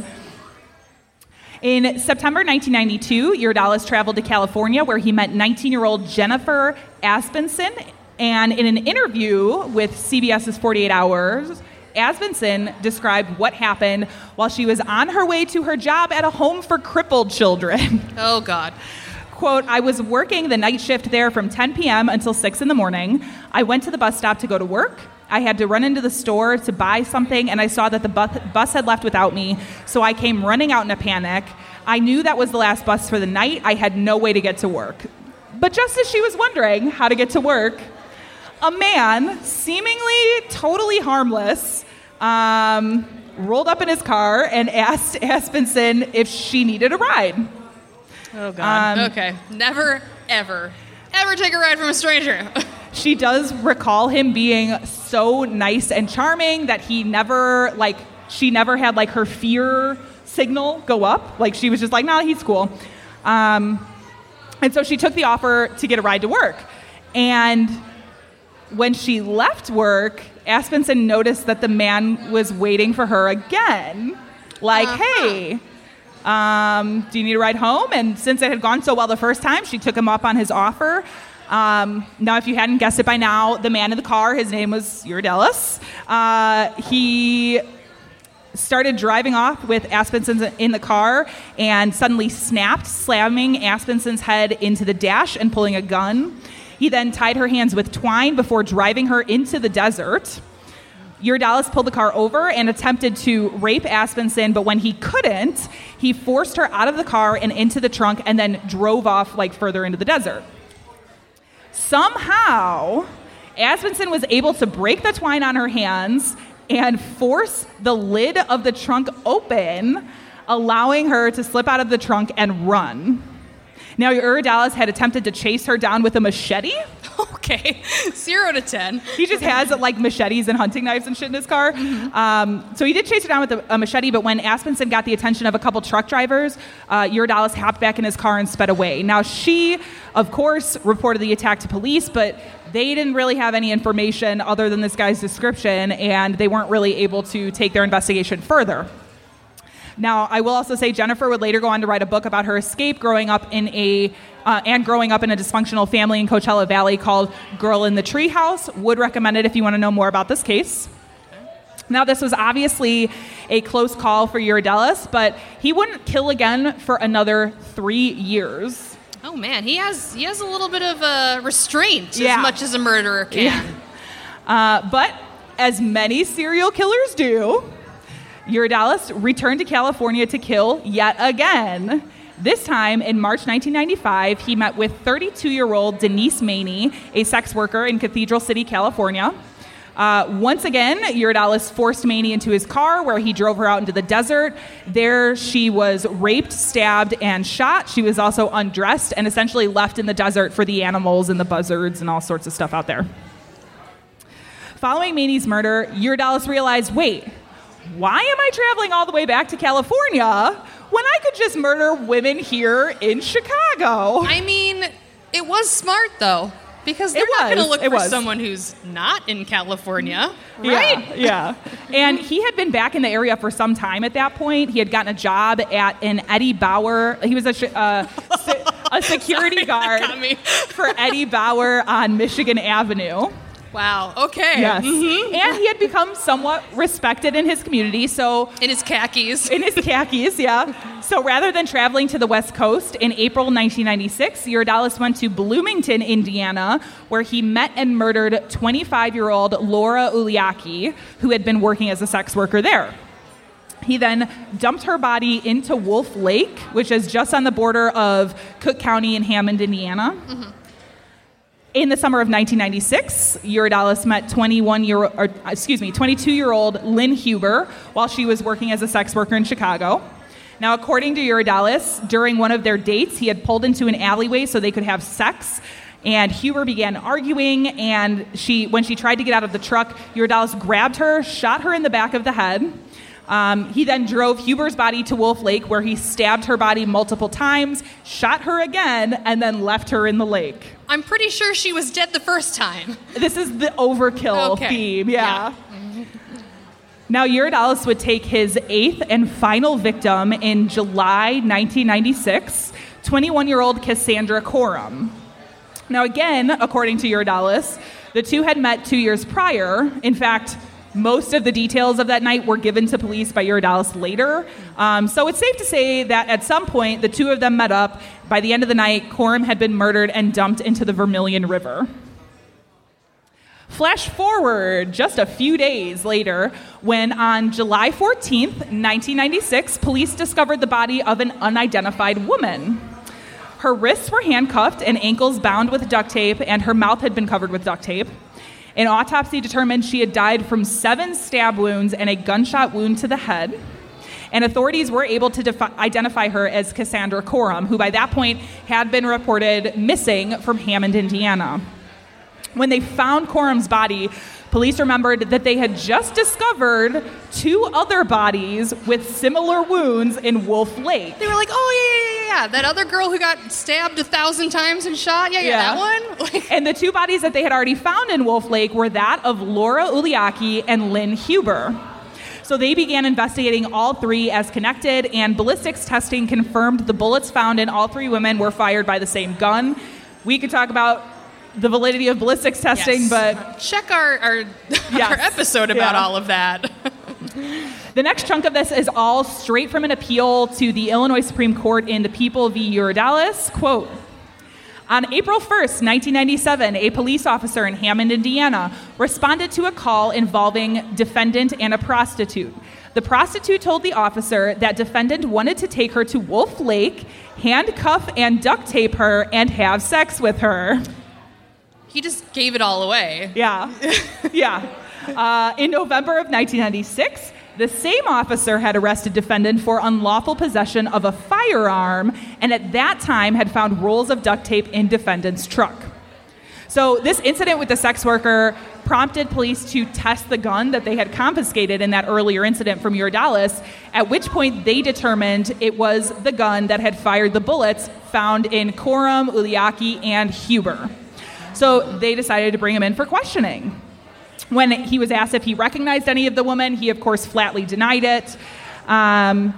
In September nineteen ninety-two, Eurydalis traveled to California where he met nineteen-year-old Jennifer Asbenson. And in an interview with CBS's forty-eight hours, Asbenson described what happened while she was on her way to her job at a home for crippled children. Oh, God. Quote, I was working the night shift there from ten p.m. until six in the morning. I went to the bus stop to go to work. I had to run into the store to buy something, and I saw that the bus, bus had left without me, so I came running out in a panic. I knew that was the last bus for the night. I had no way to get to work. But just as she was wondering how to get to work, a man, seemingly totally harmless, um, rolled up in his car and asked Asbenson if she needed a ride. Oh, God. Um, okay. Never, ever, ever take a ride from a stranger. She does recall him being so nice and charming that he never, like, she never had, like, her fear signal go up. Like, she was just like, nah, he's cool. Um, and so she took the offer to get a ride to work. And when she left work, Asbenson noticed that the man was waiting for her again. Like, Uh-huh. hey, um, do you need a ride home? And since it had gone so well the first time, she took him up on his offer. Um, now, if you hadn't guessed it by now, the man in the car, his name was Eurydalis. Uh, he started driving off with Asbenson in the car and suddenly snapped, slamming Aspenson's head into the dash and pulling a gun. He then tied her hands with twine before driving her into the desert. Eurydalis pulled the car over and attempted to rape Asbenson, but when he couldn't, he forced her out of the car and into the trunk and then drove off like further into the desert. Somehow, Asbenson was able to break the twine on her hands and force the lid of the trunk open, allowing her to slip out of the trunk and run. Now, Eurydalis had attempted to chase her down with a machete. Okay. Zero to ten. He just has like machetes and hunting knives and shit in his car. Mm-hmm. Um, so he did chase her down with a, a machete, but when Asbenson got the attention of a couple truck drivers, uh, Eurydalis hopped back in his car and sped away. Now, she, of course, reported the attack to police, but they didn't really have any information other than this guy's description, and they weren't really able to take their investigation further. Now, I will also say Jennifer would later go on to write a book about her escape growing up in a uh, and growing up in a dysfunctional family in Coachella Valley called Girl in the Treehouse. Would recommend it if you want to know more about this case. Now, this was obviously a close call for Eurydalis, but he wouldn't kill again for another three years. Oh man, he has he has a little bit of a restraint Yeah. as much as a murderer can. Yeah. Uh, but as many serial killers do, Eurydalis returned to California to kill yet again. This time, in March nineteen ninety-five, he met with thirty-two-year-old Denise Maney, a sex worker in Cathedral City, California. Uh, once again, Eurydalis forced Maney into his car, where he drove her out into the desert. There, she was raped, stabbed, and shot. She was also undressed and essentially left in the desert for the animals and the buzzards and all sorts of stuff out there. Following Maney's murder, Eurydalis realized, wait, why am I traveling all the way back to California when I could just murder women here in Chicago? I mean, it was smart, though, because they're It not going to was. look It for was. someone who's not in California, right? Yeah, yeah. And he had been back in the area for some time at that point. He had gotten a job at an Eddie Bauer. He was a, sh- uh, se- a security Sorry, that guard got me. for Eddie Bauer on Michigan Avenue. Wow, okay. Yes. Mhm. And he had become somewhat respected in his community, so In his khakis. in his khakis, yeah. So rather than traveling to the West Coast, in April nineteen ninety-six, Eurydalis went to Bloomington, Indiana, where he met and murdered twenty-five-year-old Laura Uliaki, who had been working as a sex worker there. He then dumped her body into Wolf Lake, which is just on the border of Cook County and Hammond, Indiana. Mm-hmm. In the summer of nineteen ninety-six, Eurydalis met twenty-one-year, or, excuse me, twenty-two-year-old Lynn Huber while she was working as a sex worker in Chicago. Now, according to Eurydalis, during one of their dates, he had pulled into an alleyway so they could have sex, and Huber began arguing, and she, when she tried to get out of the truck, Eurydalis grabbed her, shot her in the back of the head. Um, he then drove Huber's body to Wolf Lake, where he stabbed her body multiple times, shot her again, and then left her in the lake. I'm pretty sure she was dead the first time. This is the overkill Okay. theme, yeah. Now, Eurydalis would take his eighth and final victim in July nineteen ninety-six, twenty-one-year-old Cassandra Coram. Now, again, according to Eurydalis, the two had met two years prior. In fact, most of the details of that night were given to police by Eurydalis later. Um, so it's safe to say that at some point, the two of them met up. By the end of the night, Coram had been murdered and dumped into the Vermilion River. Flash forward just a few days later, when on July fourteenth, nineteen ninety-six, police discovered the body of an unidentified woman. Her wrists were handcuffed and ankles bound with duct tape, and her mouth had been covered with duct tape. An autopsy determined she had died from seven stab wounds and a gunshot wound to the head. And authorities were able to defi- identify her as Cassandra Coram, who by that point had been reported missing from Hammond, Indiana. When they found Coram's body, police remembered that they had just discovered two other bodies with similar wounds in Wolf Lake. They were like, oh, yeah, yeah, yeah, yeah. That other girl who got stabbed a thousand times and shot? Yeah, yeah, Yeah. that one? Like, And the two bodies that they had already found in Wolf Lake were that of Laura Uliaki and Lynn Huber. So they began investigating all three as connected, and ballistics testing confirmed the bullets found in all three women were fired by the same gun. We could talk about the validity of ballistics testing, yes. but check our, our, Yes. our episode about Yeah. all of that. the next chunk of this is all straight from an appeal to the Illinois Supreme Court in the People v. Eurydalis. Quote, on April first, nineteen ninety-seven, a police officer in Hammond, Indiana, responded to a call involving defendant and a prostitute. The prostitute told the officer that defendant wanted to take her to Wolf Lake, handcuff and duct tape her, and have sex with her. He just gave it all away. Yeah, yeah. Uh, in November of nineteen ninety-six, the same officer had arrested defendant for unlawful possession of a firearm, and at that time had found rolls of duct tape in defendant's truck. So this incident with the sex worker prompted police to test the gun that they had confiscated in that earlier incident from Eurydalis, at which point they determined it was the gun that had fired the bullets found in Coram, Uliaki, and Huber. So they decided to bring him in for questioning. When he was asked if he recognized any of the women, he, of course, flatly denied it. Um,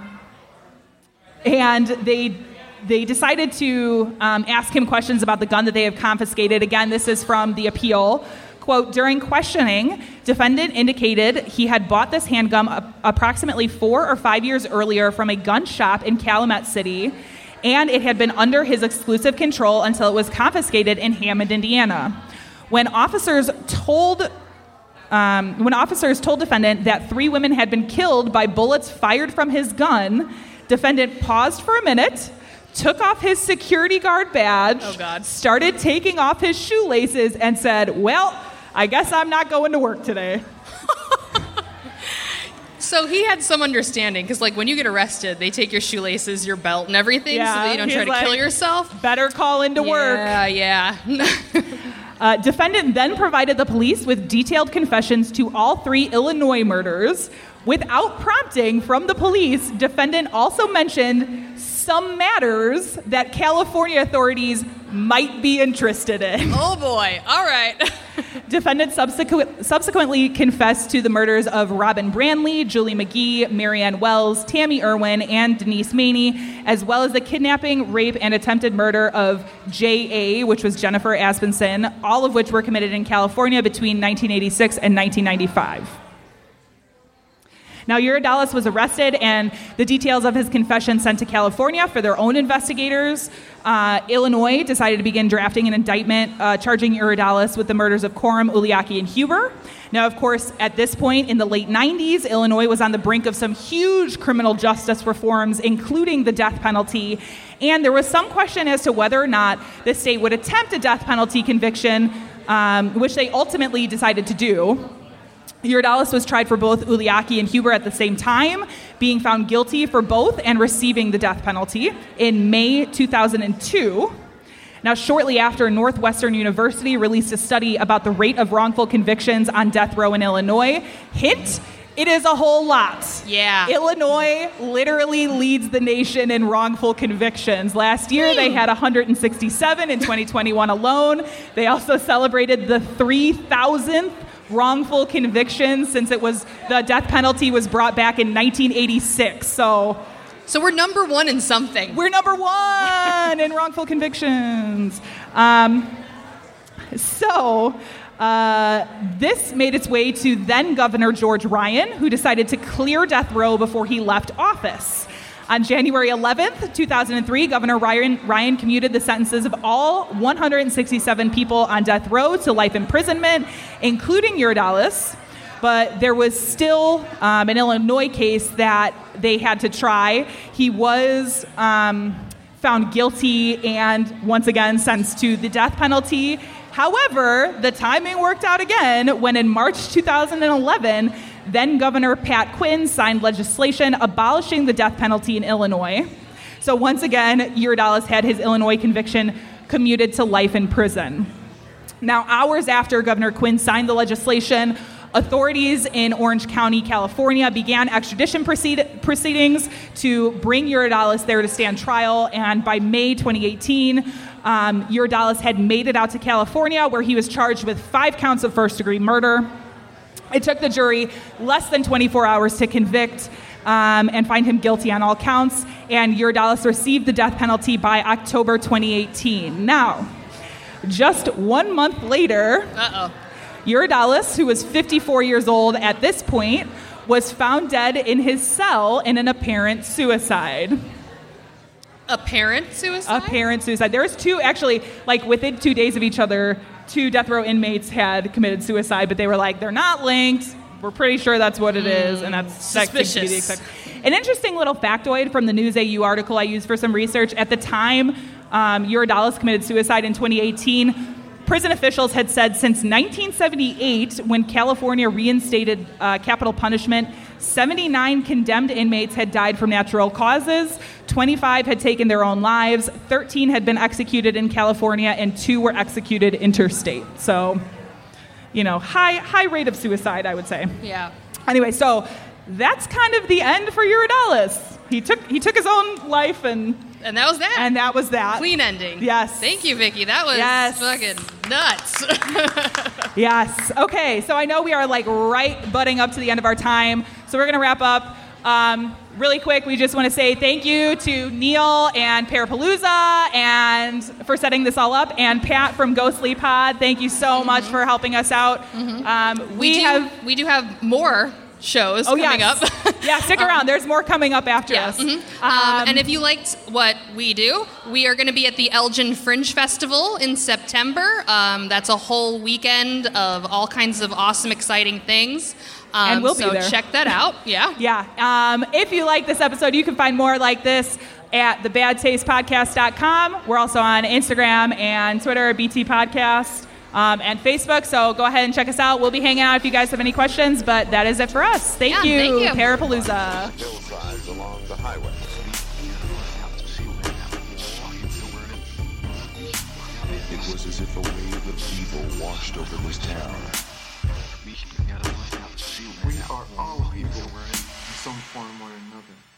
and they they decided to um, ask him questions about the gun that they have confiscated. Again, this is from the appeal. Quote, during questioning, defendant indicated he had bought this handgun a- approximately four or five years earlier from a gun shop in Calumet City, and it had been under his exclusive control until it was confiscated in Hammond, Indiana. When officers told um, when officers told defendant that three women had been killed by bullets fired from his gun, defendant paused for a minute, took off his security guard badge, Oh, God. started taking off his shoelaces, and said, well, I guess I'm not going to work today. So he had some understanding, because like when you get arrested, they take your shoelaces, your belt, and everything, Yeah, so that you don't he's try to like, kill yourself. Better call into work. Yeah, yeah. Uh, defendant then provided the police with detailed confessions to all three Illinois murders, Without prompting from the police, defendant also mentioned some matters that California authorities might be interested in. Oh boy, all right. Defendant subsequent, subsequently confessed to the murders of Robin Brandley, Julie McGee, Marianne Wells, Tammy Irwin, and Denise Maney, as well as the kidnapping, rape, and attempted murder of J A, which was Jennifer Asbenson, all of which were committed in California between nineteen eighty-six and nineteen ninety-five. Now, Uradalis was arrested, and the details of his confession sent to California for their own investigators. Uh, Illinois decided to begin drafting an indictment uh, charging Uradalis with the murders of Coram, Uliaki, and Huber. Now, of course, at this point in the late nineties, Illinois was on the brink of some huge criminal justice reforms, including the death penalty, and there was some question as to whether or not the state would attempt a death penalty conviction, um, which they ultimately decided to do. Uradalis was tried for both Uliaki and Huber at the same time, being found guilty for both and receiving the death penalty in May two thousand two. Now, shortly after, Northwestern University released a study about the rate of wrongful convictions on death row in Illinois. Hint, it is a whole lot. Yeah. Illinois literally leads the nation in wrongful convictions. Last year, mm. they had one hundred sixty-seven in twenty twenty-one alone. They also celebrated the three thousandth wrongful convictions since it was the death penalty was brought back in nineteen eighty-six. So, so we're number one in something. We're number one in wrongful convictions. Um, so. Uh, this made its way to then Governor George Ryan, who decided to clear death row before he left office. On January eleventh, two thousand three, Governor Ryan, Ryan commuted the sentences of all one hundred sixty-seven people on death row to life imprisonment, including Uradalis. But there was still um, an Illinois case that they had to try. He was um, found guilty and, once again, sentenced to the death penalty. However, the timing worked out again when in March two thousand eleven, then Governor Pat Quinn signed legislation abolishing the death penalty in Illinois. So once again, Uradalis had his Illinois conviction commuted to life in prison. Now, hours after Governor Quinn signed the legislation, authorities in Orange County, California began extradition proceed- proceedings to bring Uradalis there to stand trial, and by May twenty eighteen, Um, Uradalis had made it out to California, where he was charged with five counts of first-degree murder. It took the jury less than twenty-four hours to convict um, and find him guilty on all counts, and Uradalis received the death penalty by October twenty eighteen. Now, just one month later, Uh-oh. Uradalis, who was fifty-four years old at this point, was found dead in his cell in an apparent suicide. Apparent suicide? Apparent suicide. There was two, actually, like within two days of each other, two death row inmates had committed suicide, but they were like, they're not linked. We're pretty sure that's what it is, and that's suspicious. That could be the exact- An interesting little factoid from the News A U article I used for some research. At the time, um, Uradalis committed suicide in twenty eighteen. Prison officials had said since nineteen seventy-eight, when California reinstated uh, capital punishment, seventy-nine condemned inmates had died from natural causes, twenty-five had taken their own lives, thirteen had been executed in California, and two were executed interstate. So, you know, high high rate of suicide, I would say. Yeah. Anyway, so that's kind of the end for Uradalis. He took he took his own life, and And that was that. and that was that. Clean ending. Yes. Thank you, Vicky. That was Yes. fucking nuts. Yes. Okay, so I know we are like right butting up to the end of our time, so we're going to wrap up. Um, really quick, we just want to say thank you to Neil and Parapalooza and for setting this all up, and Pat from Ghostly Pod. Thank you so mm-hmm. much for helping us out. Mm-hmm. Um, we, we do, have we do have more shows oh, coming yes. up. Yeah, stick around. Um, There's more coming up after yeah. us. Mm-hmm. Um, um, and if you liked what we do, we are going to be at the Elgin Fringe Festival in September. Um, that's a whole weekend of all kinds of awesome, exciting things. Um, and we'll so be there. check that out. Yeah. Yeah. Um, if you like this episode, you can find more like this at the bad taste podcast dot com. We're also on Instagram and Twitter, B T Podcast, um, and Facebook. So go ahead and check us out. We'll be hanging out if you guys have any questions, but that is it for us. Thank yeah, you, thank you. Parapalooza. Hillsides along the highway. It was as if a wave of evil washed over this town. We are all evil. on one another.